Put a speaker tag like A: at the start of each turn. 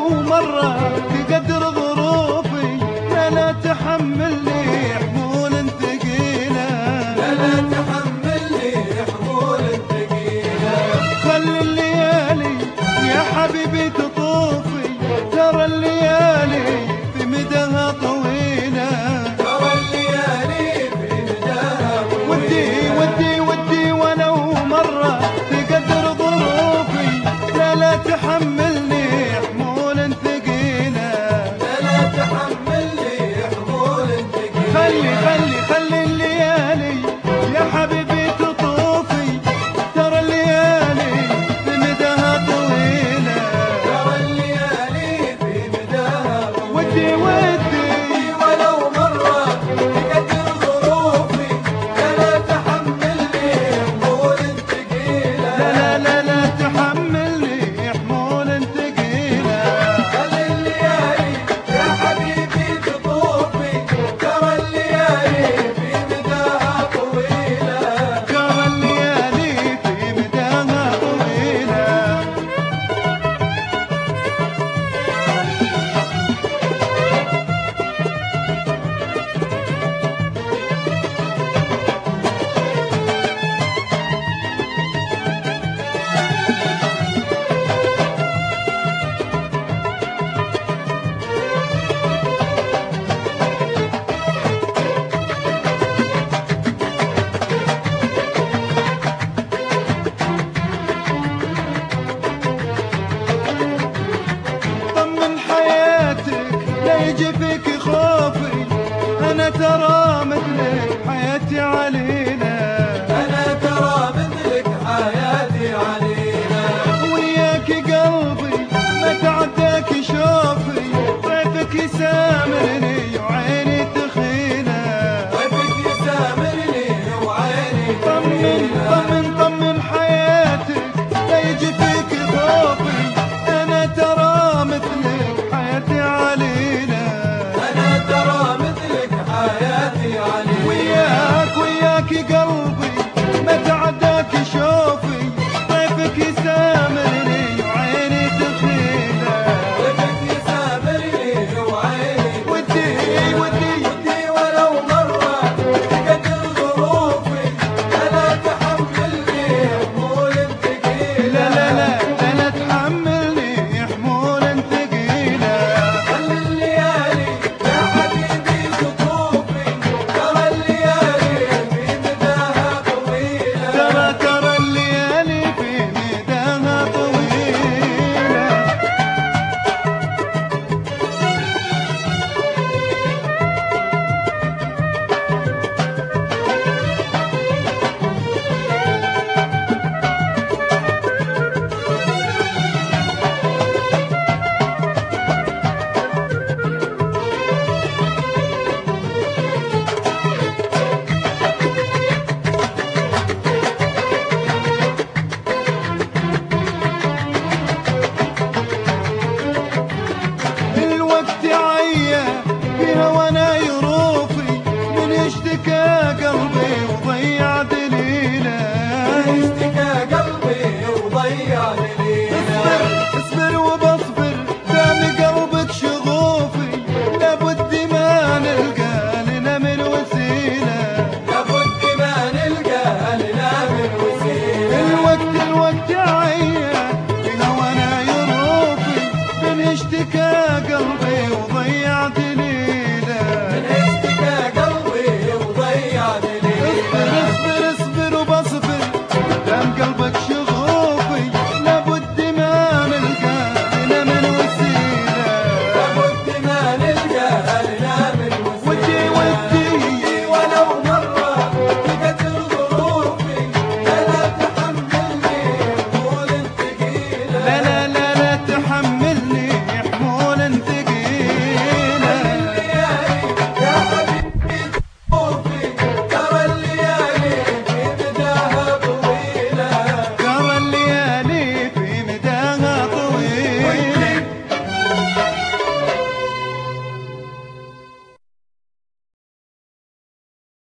A: مرة تقدر ظروفي لا تحملني حمول ثقيلة،
B: لا تحملني حمول ثقيلة.
A: خلي الليالي يا حبيبي تطوفي، ترى الليالي في مداها طويلة،
B: ترى الليالي في مداها طويلة.
A: ودي ولو مرة تقدر ظروفي لا تحملني حمول ثقيلة،
B: لا تحملني حمول ثقيلة.
A: خلي الليالي يا حبيبي تطوفي، ترى الليالي في مداها طويلة،
B: ترى الليالي في مداها طويلة.
A: ودي
B: ولو مرة تقدر ظروفي لا تحملني حمول ثقيلة.
A: لا تحملني حمول ثقيلة.
B: خلي الليالي يا حبيبي تطوفي، ترى الليالي في مداها طويلة.
A: ترى الليالي في مداها طويلة. طمن حياتك لا يجي فيك خوفي، أنا ترى مثلك حياتي علينا،
B: أنا ترى مثلك حياتي علينا.
A: وياك قلبي ما تعداك شوفي، طيفك يسامرني وعيني تخينة،
B: طيفك يسامرني وعيني تخينة.
A: طمن حياتك لا يجي فيك خوفي، أنا ترى مثلك حياتي علينا،
B: أنا ترى مثلك حياتي علينا.
A: وياك قلبي ما تعداك شوفي، طيفك يسامرني وعيني تخينة،
B: طيفك يسامرني وعيني
A: ودي
B: ولو مرة تقدر ظروفي لا تحملني حمول ثقيلة.
A: لا تحملني حمول ثقيلة.
B: خلي الليالي يا حبيبي تطوفي، ترى الليالي في مداها طويلة.
A: ترى الليالي في مداها طويلة. الوقت عيا في هوانا يروفي، من اشتكى قلبي وضيع دليله،
B: اشتكى قلبي وضيع ليلة.
A: اصبر وبصبر دام قلبك شغوفي، لابد ما نلقى لنا من وسيله،
B: لابد ما نلقى لنا من وسيلة.
A: الوقت عيا في هوانا يروفي، من اشتكى قلبي وضيع